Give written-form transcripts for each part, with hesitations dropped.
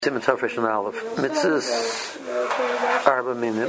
Simon Tafresh and Aleph. Mitzvahs Arba Minim.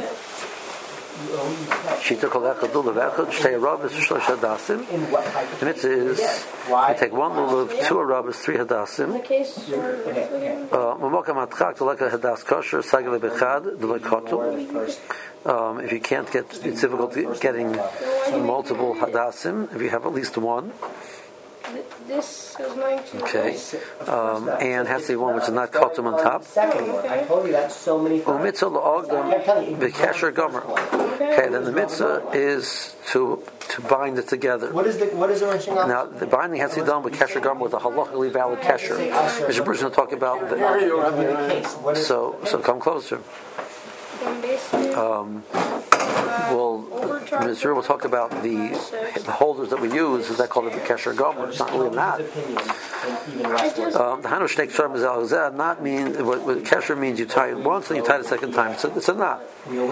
Shita Kol Echad Lulav Echad Shtei Arabas Shlosh Hadasim. The mitzvah is you take one lulav, two arabas, three hadasim. Mamokam Atchak Teleka Hadas Kosher Sagale Bechad Delekotu. If you can't get, it's difficult getting multiple hadasim. If you have at least one. This is 19. Okay, and has to be one which is not kotum on top. I told you that so many times. Umitzah la'ogdam v'kesher gomer. Okay, then the mitzvah is to bind it together. What is the wrenching up? Now, the binding has to be done with kesher gomer, with a halachically valid kesher, which the person will talk about. So come closer. Mr. will talk about the holders that we use. Is that called a kesher gomer? It's not really that. The hanush shnei ksharim is not mean what kesher means. You tie it once and you tie it a second time. It's a knot.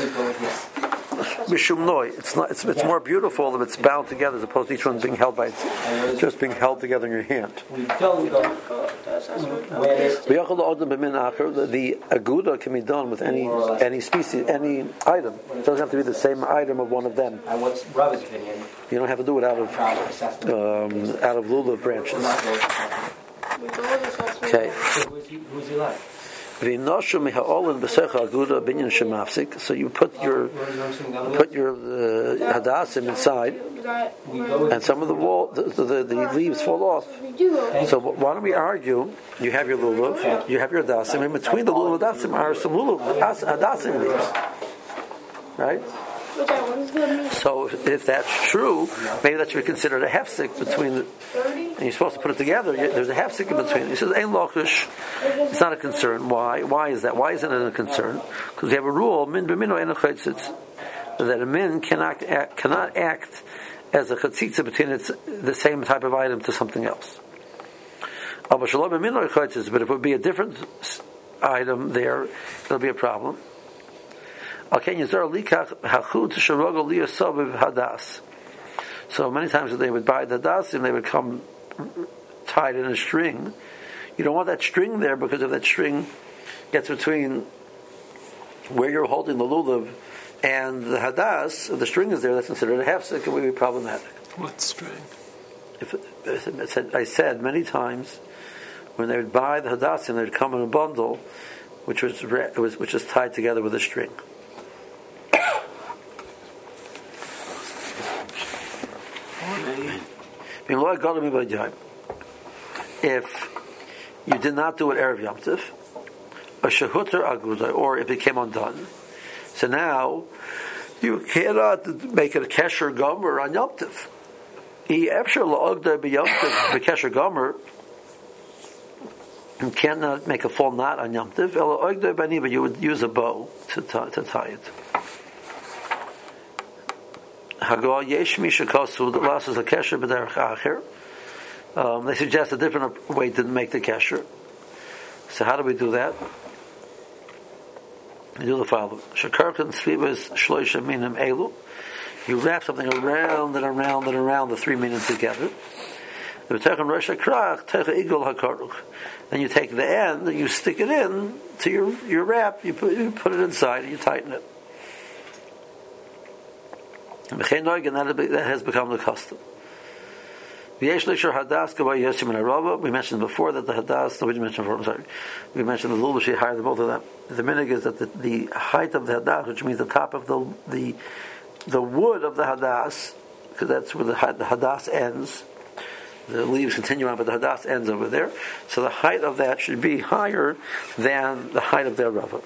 Mishum noi. It's not. It's more beautiful if it's bound together as opposed to each one being held by just being held together in your hand. The aguda can be done with any species, any item. It doesn't have to be the same item of one of them. What's Rabbi's opinion? You don't have to do it out of lulav branches. Okay. Who's he like? So you put your hadasim inside, and some of the leaves fall off. So why don't we argue? You have your lulav, you have your hadasim, and between the lulav and hadasim are some lulav hadasim leaves, right? So if that's true, maybe that should be considered a hefsek between the. And you're supposed to put it together. There's a hefsek in between. He says, "Ein lochush." It's not a concern. Why? Why is that? Why isn't it a concern? Because we have a rule: min b'mino ein chatzitz, that a min cannot act as a chatzitza between the same type of item to something else. But if it would be a different item, there it'll be a problem. So many times they would buy the hadasim, they would come tied in a string. You don't want that string there because if that string gets between where you're holding the lulav and the hadas, if the string is there, that's considered a hefsek and would be problematic. What string? I said many times when they would buy the hadasim, they would come in a bundle which was tied together with a string. If you did not do it Erev Yom Tov, a shehuter aguda, or it became undone, so now you cannot make it a kesher gomer on Yom Tov. You cannot make a full knot on Yom Tov, but you would use a bow to tie it. They suggest a different way to make the kesher. So how do we do that? We do the following. You wrap something around and around and around the 3 minutes together. Then you take the end and you stick it in to your wrap. You put it inside and you tighten it. That has become the custom. We mentioned before that the hadas. No, we didn't mention before. I'm sorry. We mentioned the lulav she higher than both of them. The minig is that the height of the hadas, which means the top of the wood of the hadas, because that's where the hadas ends. The leaves continue on, but the hadas ends over there. So the height of that should be higher than the height of the rava.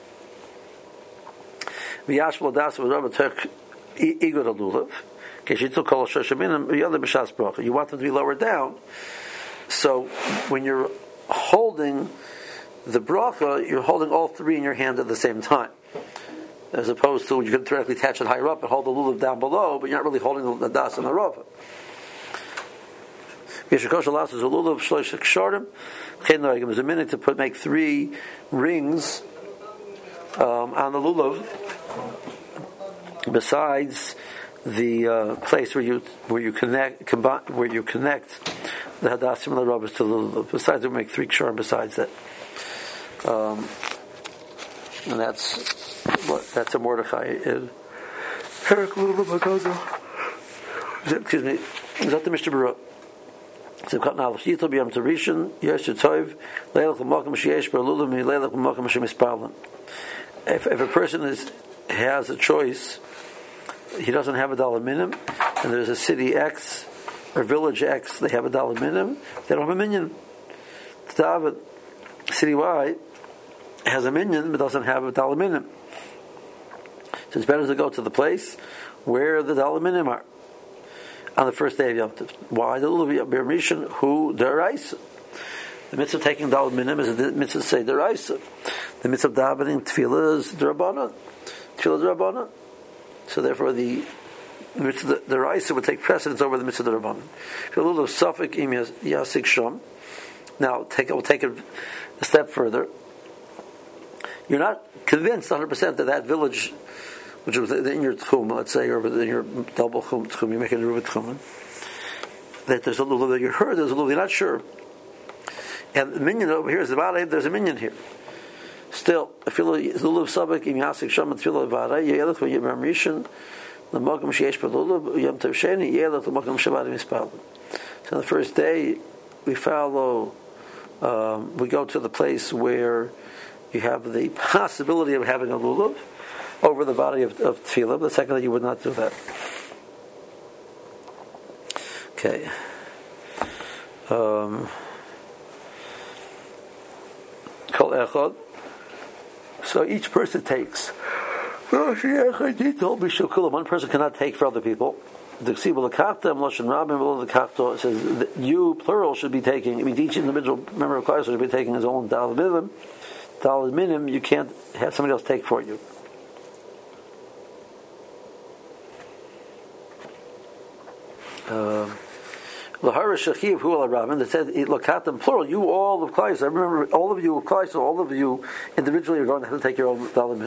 You want them to be lower down. So when you're holding the bracha, you're holding all three in your hand at the same time. As opposed to you can directly attach it higher up and hold the lulav down below, but you're not really holding the das and the rava. There's a minute to make 3 rings on the lulav. Besides the place where you connect the hadasim and the rubbers to the lulav. Besides, we make 3 ksharim besides that. And that's a Mordechai. Excuse me. Is that the Mishnah Berurah? If a person has a choice, he doesn't have a dollar minimum, and there's a city X or village X, they have a dollar minimum, they don't have a minyan. City Y has a minyan but doesn't have a dollar minimum. So it's better to go to the place where the dollar minimum are on the first day of Yom Tov. Why? The Rishon who deraisa. The mitzvah of taking dollar minimum is the mitzvah say deraisa. The mitzvah of davening tefillah is derabanan. Tefillah derabanan. So therefore, the mitzvah deraisa would take precedence over the mitzvah derabanan. If you're a little suffik im yasik sham. Now, we'll take it a step further. You're not convinced 100% that village, which was in your tchum, let's say, or in your double tchum, you're making a ruvat tchum, that there's a little that you heard, there's a little you're not sure. And the minion over here is the vada, there's a minion here. Still, if you're a little sabak, im yasik sham, and tefillah vada, yelech v'yibram rishon, the magam sheyesh b'lulav, yom tov sheni, yelech the magam shabbat mispal. So on the first day, we follow, we go to the place where you have the possibility of having a lulav over the body of tefillah. The second that you would not do that. Okay. Kol echad. So each person takes. One person cannot take for other people. The Ksibul Lakachta, Mloshin Rabin, below the Kachta says that you, plural, should be taking. I mean, each individual member of Klal should be taking his own daled minimum. Daled minimum, you can't have somebody else take for you. Lahara Shachiv Hu Al Rabin that said Lakatim plural. You all of Klal. I remember all of you of Klal. So all of you individually are going to have to take your own daled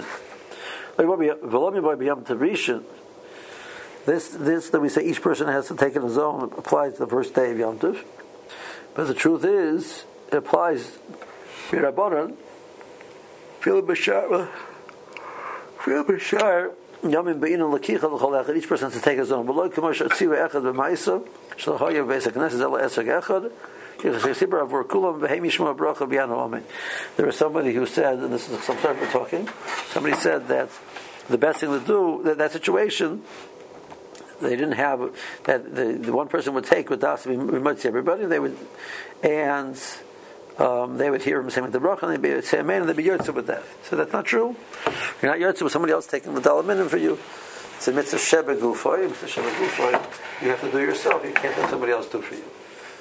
minimum. This that we say each person has to take it his own applies to the first day of Yom Tov. But the truth is, it applies Mirabanan, Fil Bashar, Yamin Bein and Lakicha L'Chol. Each person has to take his own. Below Kamash Atziva Echad B'Maisa, Shalachaya V'Esek Knesset Ela Esek Echad. There was somebody who said, and this is sometimes we're talking. Somebody said that the best thing to do that situation. They didn't have that the one person would take with das. We might see everybody. They would, and they would hear him saying the bracha, and they'd say amen, and they'd be yotze with that. So that's not true. You're not yotze with somebody else taking the daled minimum for you. It's a mitzvah sheba gufoy. It's a sheba gufoy. You have to do it yourself. You can't have somebody else do it for you.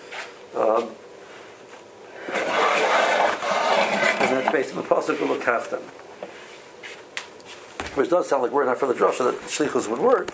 And that's based on the pasuk of Lakachtam, which does sound like we're not for the drasha that shlichus would work.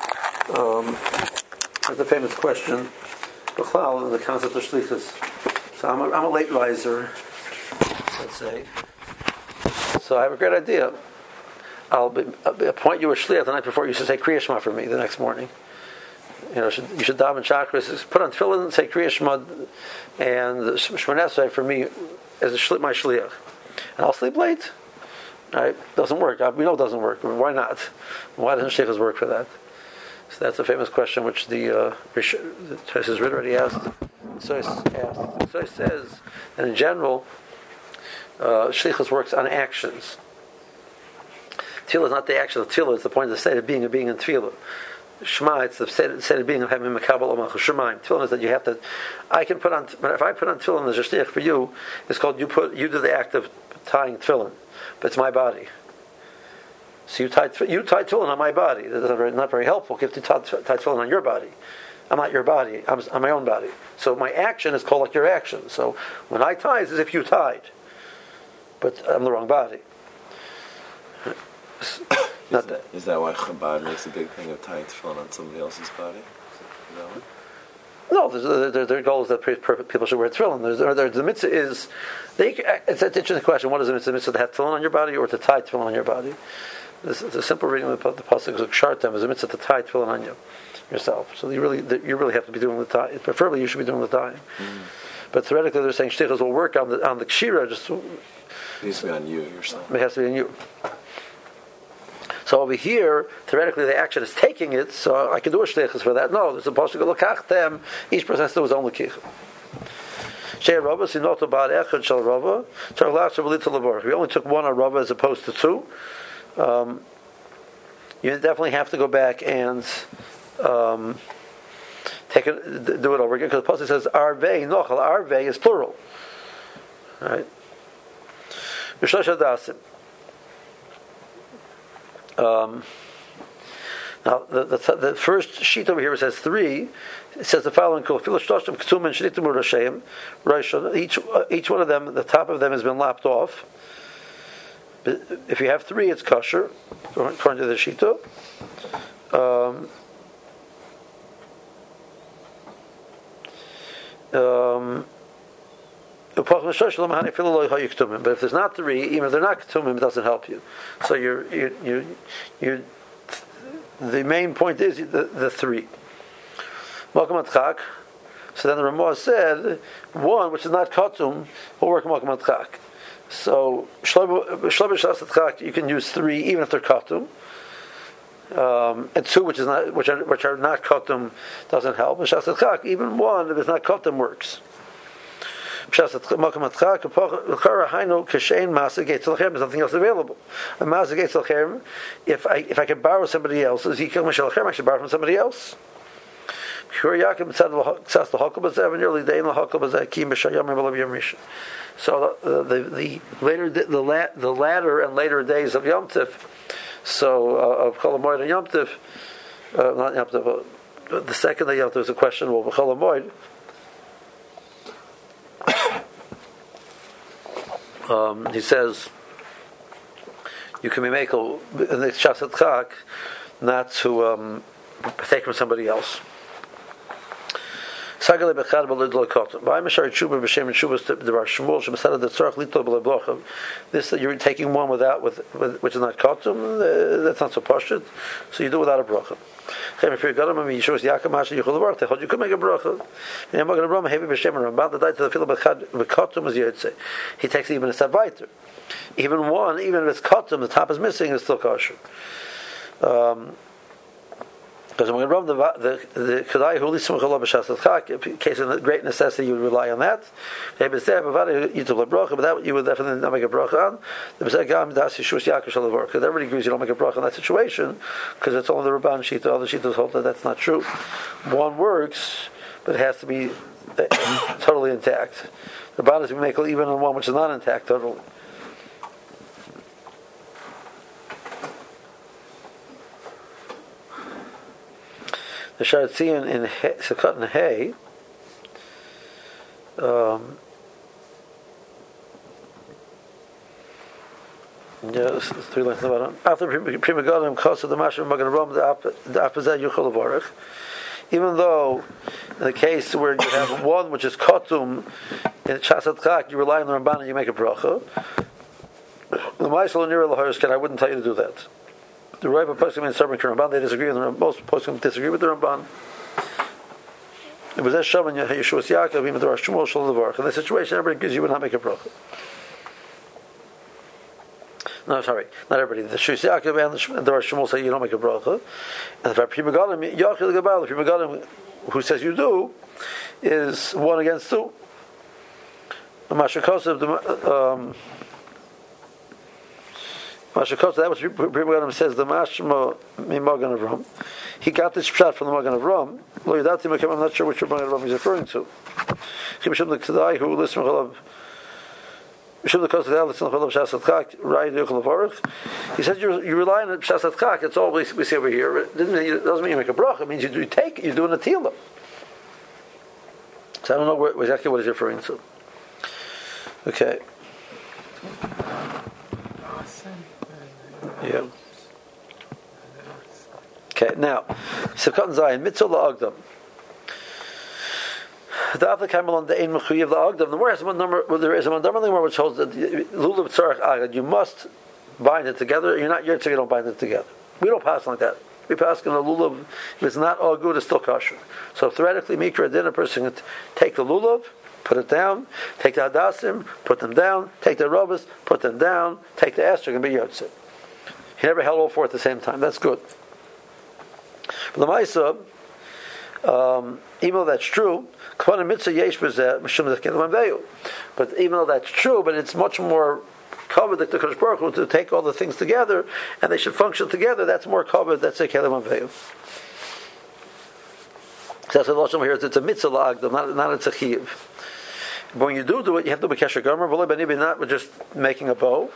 That's a famous question, B'chlal, in the concept of shlichus. So I'm a late riser, let's say. So I have a great idea. I'll appoint you a shliach the night before. You should say Kriya Shema for me the next morning. You should daven chakras, put on tefillin and say Kriya Shema, and Shmoneh Esrei for me as my shliach. And I'll sleep late. Right? Doesn't work. We know it doesn't work. Why not? Why doesn't shlichus work for that? So that's a famous question which the Tosfos Rid already asked. So it says that in general, shlichus works on actions. Tefillah is not the action of tefillah; it's the point of the state of being in tefillah. Shema, it's the state of being of having makabel omach shemaim. Tefillah is that you have to. If I put on tefillin as a shliach for you, it's called you do the act of tying tefillin, but it's my body. So you tie tefillin on my body. That's not very helpful. You have to tie tefillin on your body. I'm not your body. I'm my own body. So my action is called like your action. So when I tie, it's as if you tied, but I'm the wrong body. Is that why Chabad makes a big thing of tying tefillin on somebody else's body? Is that No, their goal is that people should wear tefillin. The mitzvah is, it's an interesting question. What is the mitzvah to have tefillin on your body or to tie tefillin on your body? This is a simple reading of the pasuk of Kshartem is a mitzvah to tie tefillin on yourself. So you really have to be doing the tie. Preferably, you should be doing the tying. But theoretically, they're saying shtichas will work on the kshira. Just it needs to be on you yourself. It has to be on you. So over here, theoretically, the action is taking it, so I can do a shtichas for that. No, there's a pasuk lokach them. Each person has to do his own lekicha. Shei Rava sinoto bar echad shel Rava. We only took one on Rava as opposed to two. You definitely have to go back and do it over again, because the pasuk says arvei nochal. Arvei is plural, right? B'shlosh hadasim. Now the first sheet over here says 3. It says the following: each one of them, the top of them has been lopped off. But if you have 3, it's kosher, according to the shita. But if there's not 3, even if they're not ketumim, it doesn't help you. So you're the main point is the 3. Malkam Atchak. So then the Ramah said 1, which is not ketum, will work Malkam Atchak. So Shlomo Shas Atchak, you can use 3 even if they're ketum. And 2, which are not ketum, doesn't help. And Shas Atchak, even 1, if it's not ketum, works. Is something else available? A if I can borrow somebody else's, I should borrow from somebody else. So the latter and later days of Yom Tif, so of Chol HaMoed and Yom Tif, not Yom Tif, the second day of Yom Tif is a questionable Chol HaMoed. He says you can be makel in the Shas Atchak not to take from somebody else. This that you're taking one without which is not kotum, that's not so pashut. So you do it without a bracha. If you're gadol, you show Yaakov you could make a bracha. He takes even a step weiter. Even 1, even if it's kotum, the top is missing, is still kosher. Because when we rub the kedai who lisum challah b'shas atchak, in case of great necessity, you would rely on that. But that you would definitely not make a bracha on. Because everybody agrees you don't make a bracha in that situation, because it's only the Rabban shita. Other shitas hold that that's not true. 1 works, but it has to be totally intact. The Rabban is make even on 1 which is not intact totally. The Sharatzian in Sukkot and Hay, yes, 3 lines in the bottom. After Prima Godim, Kosa the Mashar Magan Rom, the Apazet Yuchol Avarach. Even though in the case where you have 1 which is Kotum in Chasat Chak, you rely on the Ramban and you make a bracha. The Maisel Nira Laharskan, I wouldn't tell you to do that. The Rav Poskim and Sarban Ramban, they disagree with the Ramban. Most Poskim disagree with the Ramban. It was that Shaman Yeshuas Yaakov, even the Rosh Shmuel Shal Levarach. In this situation, everybody agrees you would not make a bracha. No, sorry, not everybody. The Yeshuas Yaakov and the Rosh Shmuel say you don't make a bracha. And the Pri Megadim, Yachil Gabal, the Pri Megadim, who says you do, is 1 against 2. The Mashakos of Mashakos, that was Pri says the Mashma Magan of Ram. He got this shot from the Magan of Ram. I'm not sure which Magan of Ram he's referring to. He said you're relying on Shas Atchak. It's all we see over here. It doesn't mean you make a bracha. It means you're doing a tila. So I don't know exactly what he's referring to. Okay. Yeah. Okay, now, Sukkot Zayin, Mitzvah La'agdam. The Avla Kamal on the Ein Mechuyev of the Agdam. The more has one number, there is a number which holds that Lulav Tzarech Agad, you must bind it together. You're not Yirtzeh, you don't bind it together. We don't pass like that. We pass in the Lulav, if it's not all good, it's still kosher. So theoretically, Mikra, then a person can take the Lulav put it down. Take the hadassim, put them down. Take the robas, put them down. Take the estrog and be yotzei. He never held all four at the same time. That's good. But the Maisa, even though that's true, but even though that's true, but it's much more covered that the Kodesh Baruch Hu to take all the things together and they should function together. That's more covered. That's a kelim aveyu. So that's what the Lashon here is. It's a mitzvah la'agdam, not a tzachiyv. But when you do it, you have to be kesher gomer. Not just making a bow.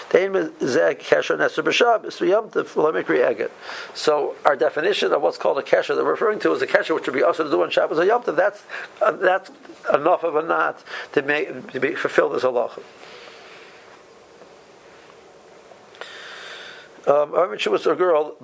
So our definition of what's called a kesher that we're referring to is a kesher which would be also to do on Shabbos or Yom Tov. That's enough of a knot to fulfill this halacha. I remember she was a girl,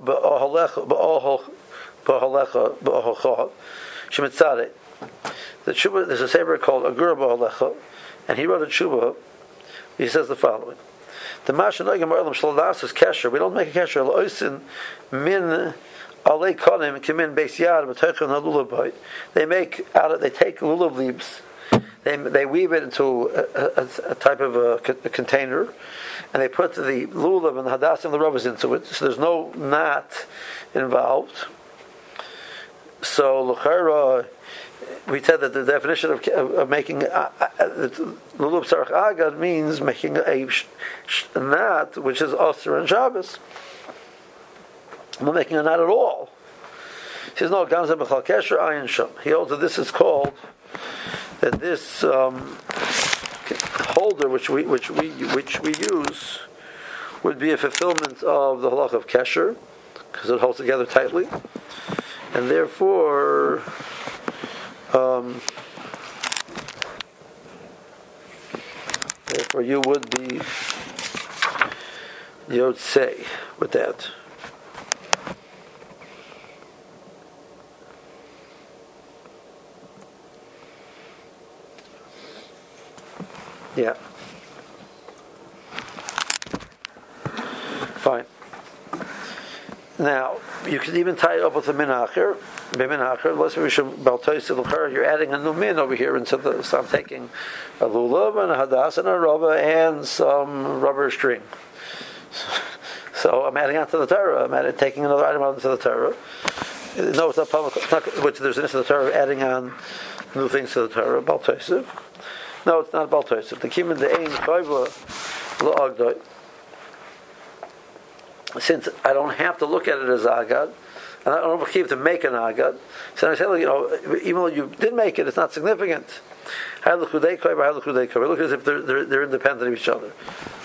the tshuva, there's a sefer called Agur Ba'alecha, and he wrote a tshuva. He says the following: the Masha Noigam Olam Shaladas is kesher. We don't make a kesher. L'oisin min alei konim kimin beis yad b'teichon halulav b'ayit. They take lulav leaves. They weave it into a type of a container, and they put the lulav and the hadass and the rubbers into it. So there's no knot involved. So l'chara, we said that the definition of making lulav sarach agad means making a knot which is osir and Shabbos. I'm not making a knot at all. He says no. Gamzeh b'chal kesher ayin sham. He holds that this is called that this holder which we use would be a fulfillment of the halach of kesher because it holds together tightly, and therefore. Therefore, you would be yotzei with that. Yeah. Fine. Now, you can even tie it up with a minacher. You're adding a new min over here into the. So I'm taking a lulav and a hadas and a rubber and some rubber string. So I'm adding onto the Torah. I'm taking another item onto the Torah. No, it's not public. Which there's an issue of the Torah adding on new things to the Torah. Bal Tosef. No, it's not Bal Tosef. The kimin the ein chayva la'agdoi. Since I don't have to look at it as agad, and I don't keep to make an agad, so I say, even though you did make it, it's not significant. Look at it as if they're independent of each other.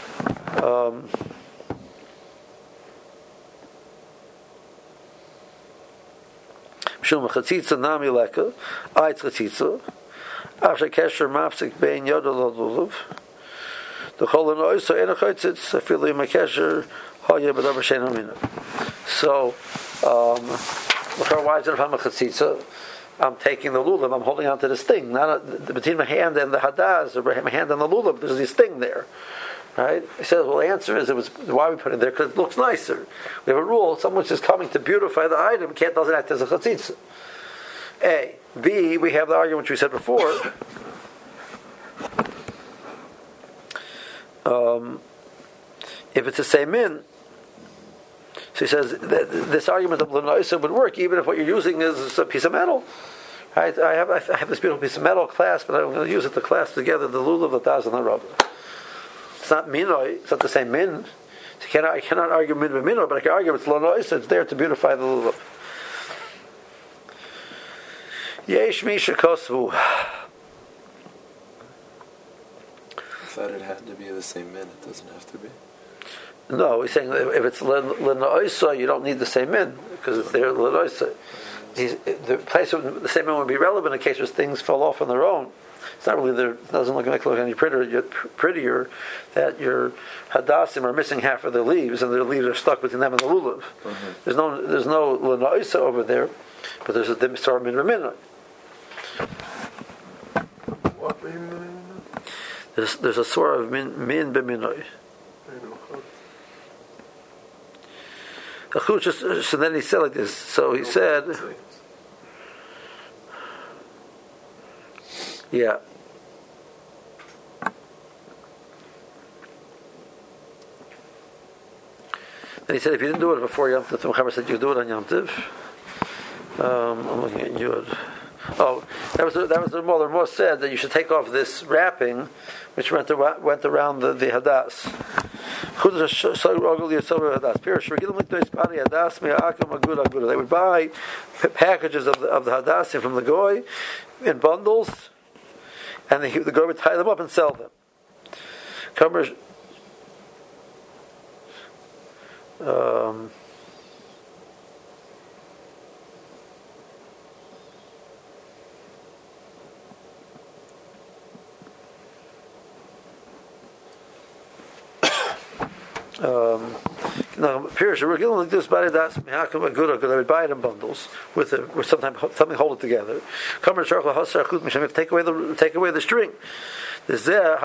Shulma chatzitza nami leka, aitz chatzitza, after kesher mafsik bein yodel lulav, the cholon oiso ena chatzitz, afili makesher. So, why is it if I'm a chatzitza? I'm taking the lulav, I'm holding on to this thing, between my hand and the hadaz, or my hand and the lulav, there's this thing there. Right? He says, well, the answer is, why we put it there? Because it looks nicer. We have a rule, someone who's just coming to beautify the item doesn't act as a chatzitza. A. B, we have the argument which we said before. If it's the same min, so he says that this argument of l'noisa would work even if what you're using is a piece of metal. Right? I have this beautiful piece of metal clasp, but I'm going to use it to clasp together the lulav, the taz, and the rubber. It's not minoi. It's not the same min. So I cannot argue min with minoi, but I can argue it's l'noisa. It's there to beautify the lulav. Yesh misha kosvu. I thought it had to be the same min. It doesn't have to be. No, he's saying if it's l'noisa, you don't need the same min because it's there l'noisa. The place of the same min would be relevant in case things fall off on their own. It's not really there. It doesn't look any prettier that your hadassim are missing half of their leaves and their leaves are stuck between them and the lulav. Mm-hmm. There's no l'noisa over there, but there's a dimsar min reminah. What There's a sort of min b'minoi. So then he said like this. So he said, yeah. And he said if you didn't do it before Yom Tov, the Mechaber said you do it on Yom Tov. I'm looking at Yud. Oh, that was the Ramah. The Ramah said that you should take off this wrapping, which went around the hadas. They would buy packages of the hadasim from the goy in bundles, and the goy would tie them up and sell them. Pirish regular like this body das mehakam agura because they would buy it in bundles with something hold it together. Come and take away the string. It's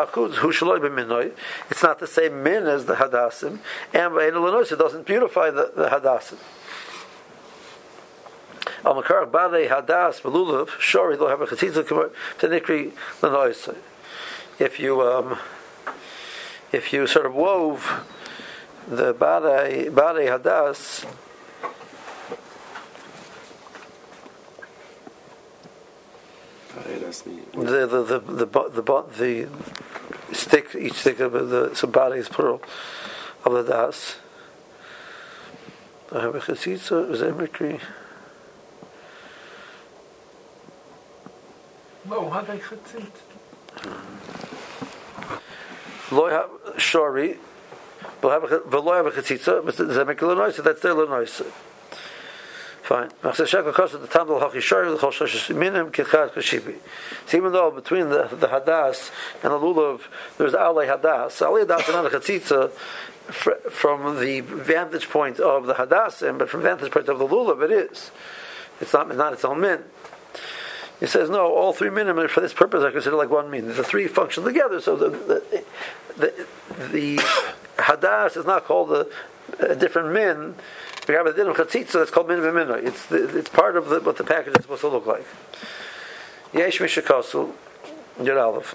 not the same min as the hadasim, and it doesn't beautify the hadasim. Al makar bade hadas belulav shori lo have a chatzitza tenikri lenoisei. If you sort of wove the bade hadas, the stick, each stick of the bade is plural of the das. I have a chatzitza. Is that mikri? No, how they chatzitza? Lo have shori. V'lo have a chatzitza, but does that make a lenoisa? That's their lenoisa. Fine. So even though between the hadas and the lulav there's alei hadas, alei hadas is not a chatzitza from the vantage point of the hadasim, but from the vantage point of the lulav it is. It's not its own min. He says no. All three minim for this purpose are considered like one min. The three function together, so the hadas is not called a different min. We have a din of chatzitza that's called min v'minoi. It's part of what the package is supposed to look like. Yesh mishakasu Yud Aleph.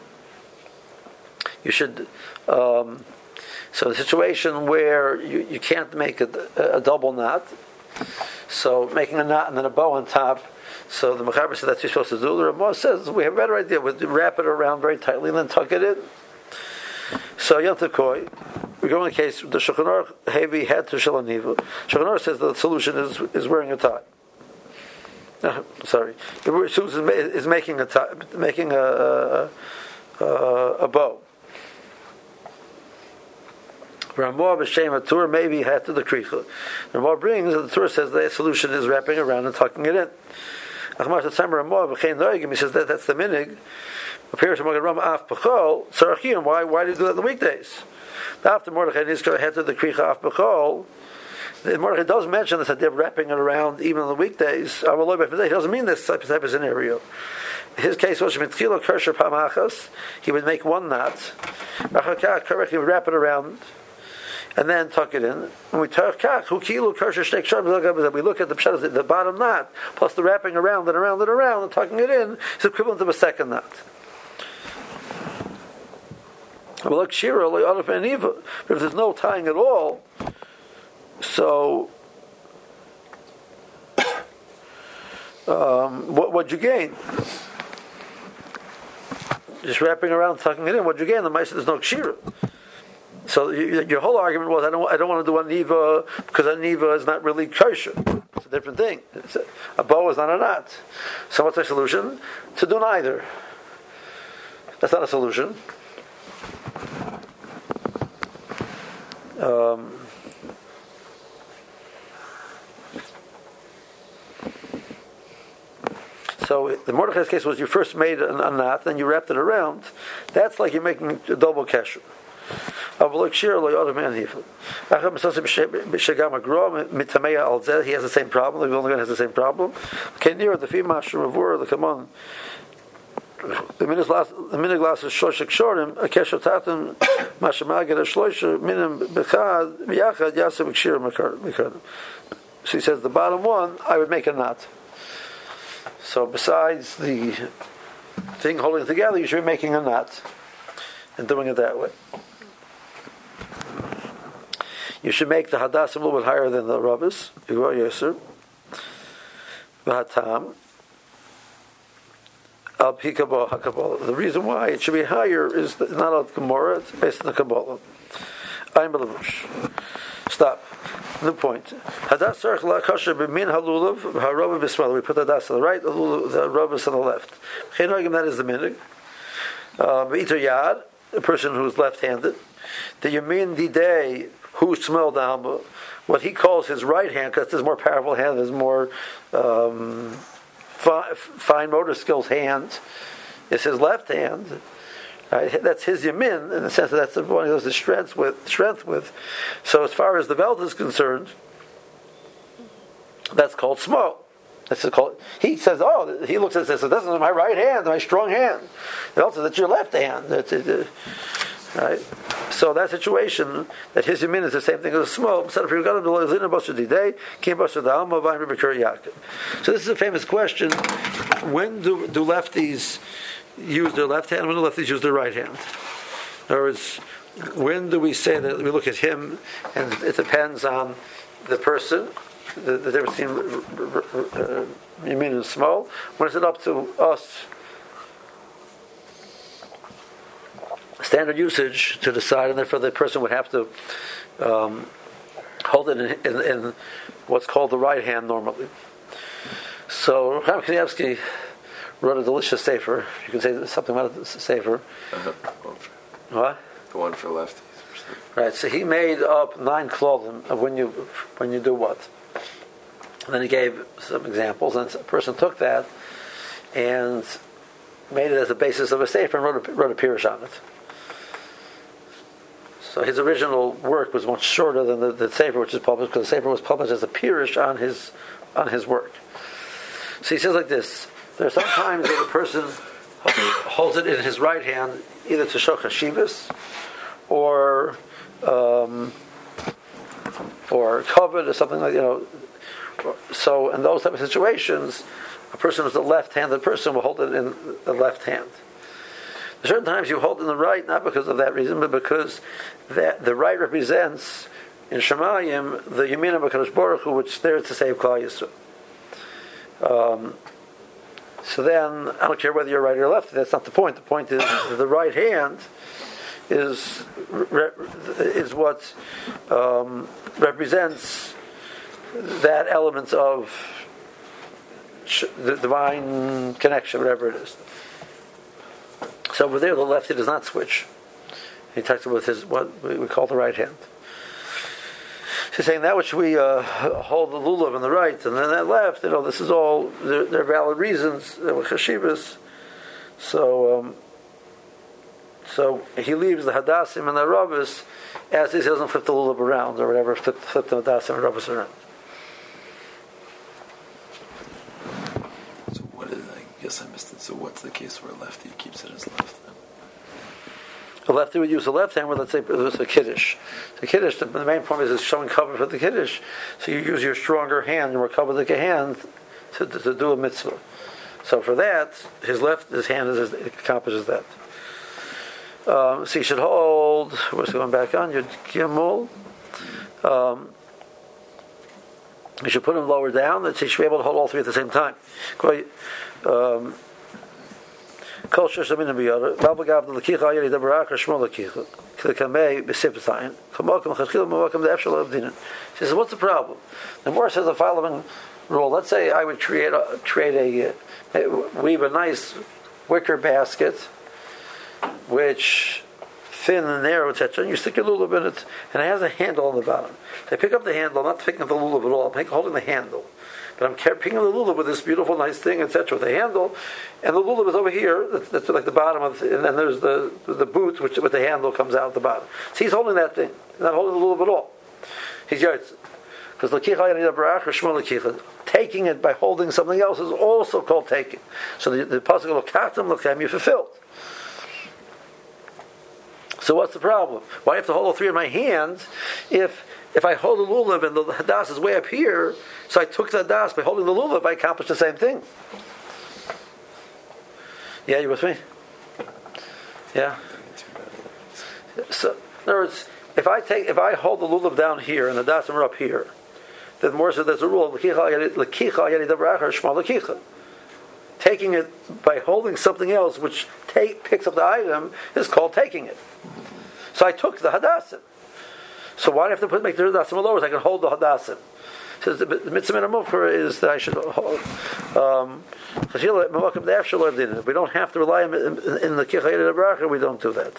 You should. So the situation where you can't make a double knot, so making a knot and then a bow on top. So the Mechaber said that's what you're supposed to do. The Ramah says we have a better idea. We wrap it around very tightly and then tuck it in. So Yom Tov Koi, we go in the case the Shulchan Aruch heavy head to Shalaniva. Shulchan Aruch says the solution is wearing a tie. Sorry, the solution is making a tie, making a bow. Ramah b'shem haTur maybe had to the kricha. Ramah brings the Torah says the solution is wrapping around and tucking it in. Achmar Tzamar Ramah b'chein noigim. He says that's the minig. Appears among Ram af b'chol tzarachim. Why do you do that in the weekdays? After Mordechai Nizkar had to the kricha af b'chol. Mordechai does mention this idea of wrapping it around even on the weekdays. He doesn't mean this type of scenario. His case was he would make one knot. He would wrap it around and then tuck it in. And we look at the pshat, the bottom knot plus the wrapping around and around and around and tucking it in is equivalent to a second knot. But if there's no tying at all, so what'd you gain? Just wrapping around, tucking it in. What'd you gain? The mice there's no kshira. So your whole argument was I don't want to do a niva because a niva is not really kosher. It's a different thing. A bow is not a knot. So what's the solution? To do neither. That's not a solution. So the Mordechai's case was you first made a knot, then you wrapped it around. That's like you're making a double kesher. He has the same problem. The only one has the same problem. Okay, near the female the come on. The minig glass is shoshik shorim. A kesher tatum mashamaged a shloisha minim bechad biyachad yasem kshir mikar. So he says the bottom one I would make a knot. So besides the thing holding it together, you should be making a knot and doing it that way. you should make the hadassim a little bit higher than the rabbis. Yisur. V'hatam. Al pi Kabbalah. The reason why it should be higher is not on Gemara, it's based on the Kabbalah. I'm Belavush. Stop. New point. Hadas sarach la'kasher b'min halulav, ha'rabah b'smal. We put the hadas on the right, the rabbis on the left. That is the minig. B'iter yad, a person who is left-handed. The yamin didei, who smelled the what he calls his right hand, because there's more powerful hand, there's more fine motor skills hand, is his left hand. That's his yamin, in the sense that that's the one he goes to strength with. So as far as the belt is concerned, that's called small. He says, he looks at it and says, this is my right hand, my strong hand. The belt says, that's your left hand. Right? So that situation, that his yamin is the same thing as a small. So this is a famous question. When do lefties use their left hand, when do lefties use their right hand? In other words, when do we say that we look at him and it depends on the person, the difference between yamin and small? When is it up to us, standard usage, to decide, and therefore the person would have to hold it in what's called the right hand normally? So Chaim Kanievsky wrote a delicious sefer. You can say something about the sefer. What? The one for lefties. Right. So he made up 9 klolim of when you do what. And then he gave some examples, and a person took that and made it as a basis of a sefer and wrote a pirush on it. So his original work was much shorter than the sefer which is published, because the sefer was published as a pirush on his work. So he says like this. There are some times that a person holds it in his right hand, either to show chashivas, or covered, or something like, So in those type of situations, a person who's a left-handed person will hold it in the left hand. There are certain times you hold it in the right, not because of that reason, but because the right represents, in Shemayim, the Yamin of HaKadosh Baruch Hu, which there to save Klal Yisrael. So then, I don't care whether you're right or left. That's not the point. The point is the right hand is what represents that element of the divine connection, whatever it is. So over there, the lefty does not switch. He talks about what we call the right hand. He's saying that which we hold the lulav on the right, and then that left, this is all, they're valid reasons, they were chashivas. So he leaves the hadassim and the rabbis as he doesn't flip the lulav around, or whatever, flip the hadassim and rabbis around. So I guess I missed it. So what's the case where a lefty keeps it as left then? The lefty would use the left hand, where let's say there's a kiddush. The kiddush, the main point is showing cover for the kiddush. So you use your stronger hand, your more covered hand, to do a mitzvah. So for that, his hand accomplishes that. So you should hold. What's going back on? Your gimel. You should put him lower down. That he should be able to hold all 3 at the same time. So he says, what's the problem? The Gemara says the following rule. Let's say I would weave a nice wicker basket, which thin and narrow, etc. And you stick your lulav in it, and it has a handle on the bottom. So I pick up the handle. I'm not picking up the lulav at all. I'm holding the handle. But I'm picking up the lulav with this beautiful, nice thing, etc., with the handle, and the lulav is over here. That's like the bottom of, and then there's the boot, which with the handle comes out at the bottom. So he's holding that thing, not holding the lulav at all. He's yotz, because taking it by holding something else is also called taking. So the pasuk of lokatim lokam, you fulfilled. So what's the problem? Why do I have to hold all 3 in my hands if I hold the lulav and the hadas is way up here? So I took the hadas by holding the lulav, I accomplished the same thing. Yeah, you with me? Yeah. So in other words, if I hold the lulav down here and the dasim are up here, then more so there's a rule. Taking it by holding something else which picks up the item is called taking it. So I took the hadasim. So why do I have to make the hadasim lower? So I can hold the hadasim. So the mitzvah in a mukher is that I should hold. We don't have to rely on in the kichayet of bracha. We don't do that.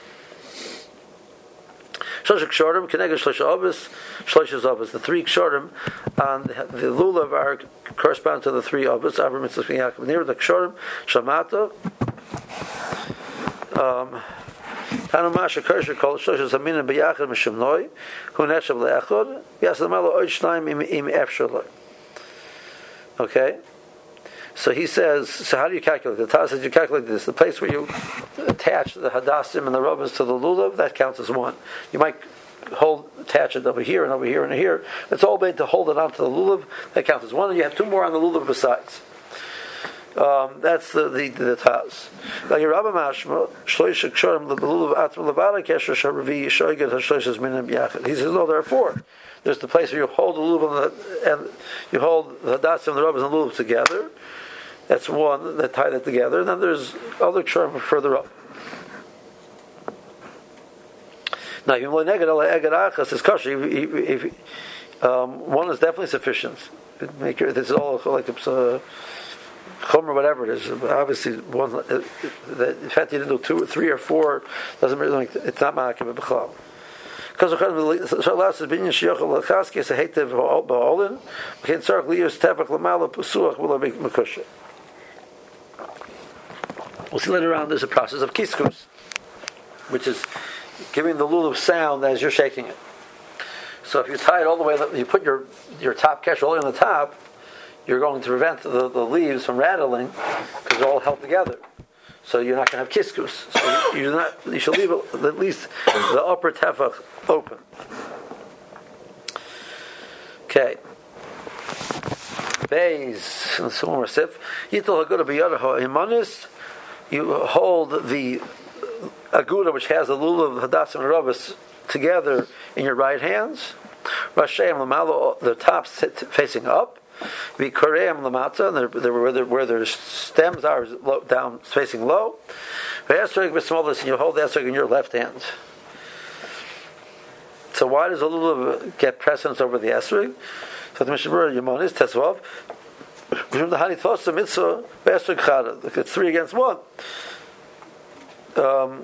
Shlosh kshorim keneged shlosh avos, shlosh avos. The three kshorim on the lulav are correspond to the three avos. Avram mitzvah Yaakov. Near the kshorim shamata. Tanu masha kersher called shlosh zaminim b'yachad mishum noi hu neshav le'echod yasamalo oid shnaim im efshaloi. Okay. So he says, so how do you calculate? The Taz says you calculate this. The place where you attach the hadassim and the rubbers to the lulav, that counts as one. You might attach it over here and over here and here. It's all made to hold it onto the lulav. That counts as one, and you have two more on the lulav besides. That's the Taz. Now your Rabba Mashma shloish kshorim the lulav atzma levada kesher sharavi shoyged hashloishes minim yachad. He says no, there are four. There's the place where you hold the lulav and you hold the hadassim and the rubbers and the lulav together. That's one that tie that together. And then there's other kshorim further up. Now, is kosher. If one is definitely sufficient. This is all like it's a chum or whatever it is. Obviously, one. The fact you didn't do 2 or 3 or 4 doesn't really make it's not ma'akim b'chal. Because the last is binyan shiyochel l'chaski is a heitev ba'olin. Can't start liyus tefach l'mala pusuach will be mekusha. We'll see later on there's a process of kiskus, which is giving the lulav sound as you're shaking it. So if you tie it all the way, you put your top cash all on the top, you're going to prevent the leaves from rattling because they're all held together. So you're not going to have kiskus. So you should leave at least the upper tefach open. Okay. Beis and so on. Yitul haguda b'yadaho imanis. You hold the aguda, which has the lulav, hadassim, and rubbis together in your right hands. Rasheim lamalo, the tops facing up. V'koreim lamata, where their stems are down, facing low. V'esrog b'smolis, and you hold the esrog in your left hand. So why does the lulav get precedence over the esrog? So the Mishnah Berurah Yimonis Tesvav. It's 3 against 1. The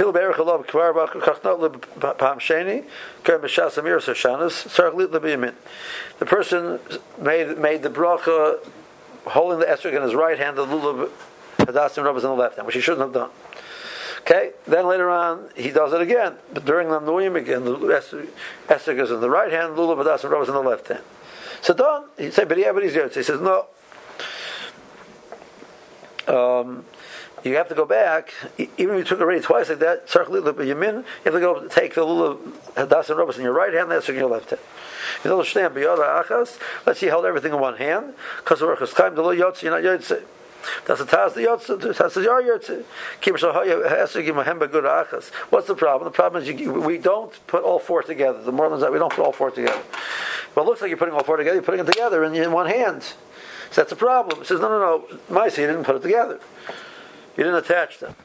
person made the bracha holding the esrog in his right hand, the lulav hadassim rubbers in the left hand, which he shouldn't have done. Okay, then later on he does it again, but during the nuyim again, the esrog is in the right hand, the lulav hadassim rubbers in the left hand. So done. He said, but he's here. He says, no. You have to go back. Even if you took it already twice like that, you have to go take the lulav hadassim and rubbers in your right hand, that's in your left hand. You understand? Let's see, hold everything in one hand. Because the workers time the lo yotzi, you're not yotzi. That's the tas the yotzi. Tas the yar yotzi. What's the problem? The problem is we don't put all 4 together. The more than that, we don't put all 4 together. Well, it looks like you're putting all 4 together. You're putting it together in one hand. So that's a problem. It says, no. Maisa, you didn't put it together. You didn't attach them.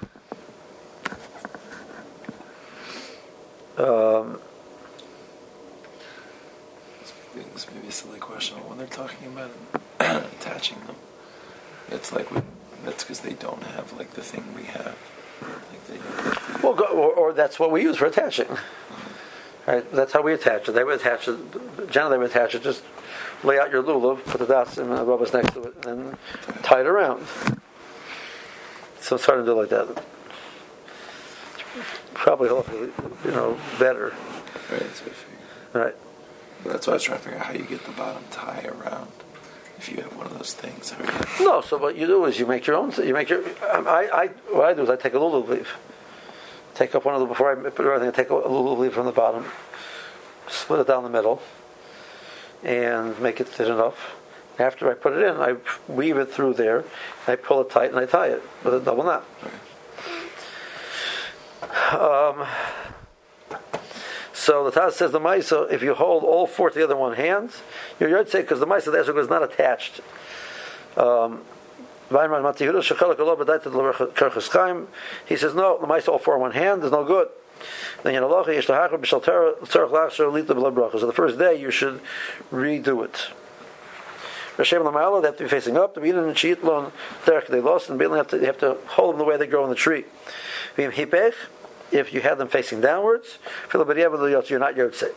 This may be a silly question, but when they're talking about attaching them, it's like that's because they don't have like the thing we have. Like or that's what we use for attaching. Right? That's how we attach it. They would attach it. Generally, they would attach it. Just lay out your lulav, put the dasim and the rubbers next to it, and then tie it around. So it's hard to do like that. Probably, hopefully, better. Right. That's what I figured. Right. That's why I was trying to figure out how you get the bottom tie around. If you have one of those things. No. So what you do is you make your own. You make your. What I do is I take a lulav leaf. Take up one of the before I put everything. I take a lulav leaf from the bottom, split it down the middle, and make it thin enough. After I put it in, I weave it through there. I pull it tight and I tie it with a double knot. So the Taz says the Maisa, if you hold all four together in one hand, you're Yotze, because the Maisa, the Esrog is not attached. He says, no, the Maisa all four in one hand is no good. Then so the first day you should redo it. They have to be facing up. The Beidin and Shiitlon, they lost, and you have to hold them the way they grow in the tree. If you have them facing downwards, you're not Yotze.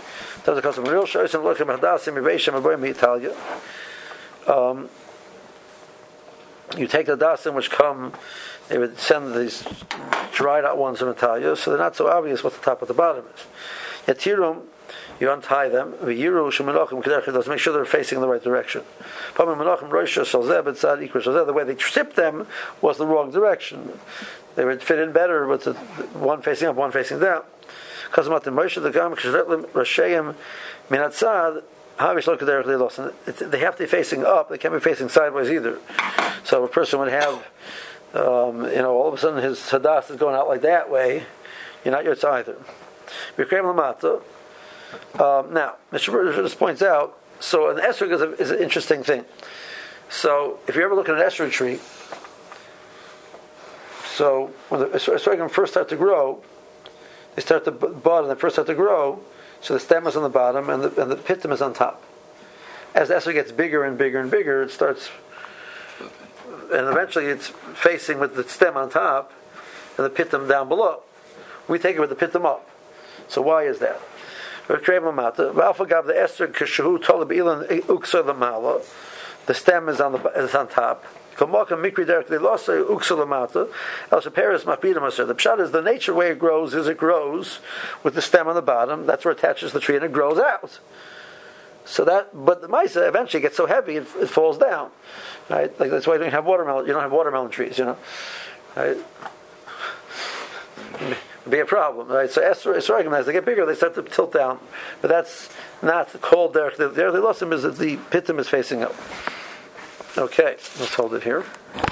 You take the dasim which come, they would send these dried out ones from Italia, so they're not so obvious what the top of the bottom is. Yatirum, you untie them. Let's make sure they're facing in the right direction. The way they tripped them was the wrong direction. They would fit in better with the one facing up, one facing down. They have to be facing up. They can't be facing sideways either. So a person would have, all of a sudden his hadas is going out like that way. You're not Yotze either. Now, Mr. Burger just points out, so an esrog is an interesting thing. So if you ever look at an esrog tree, so when the esrogim first start to grow, they start to bud and they first start to grow, so the stem is on the bottom and the pittum is on top. As the esrog gets bigger and bigger and bigger, it starts, and eventually it's facing with the stem on top and the pittum down below. We take it with the pittum up. So why is that? The stem is on top. The pshat is the nature way it grows is it grows with the stem on the bottom. That's where it attaches the tree and it grows out. So but the Maisa eventually gets so heavy it falls down. Right? Like that's why you don't have watermelon. You don't have watermelon trees. Right? Be a problem, right? So esrogim, as they get bigger, they start to tilt down, but that's not called derech. The derech losim is that the pittum is facing up. Okay, let's hold it here.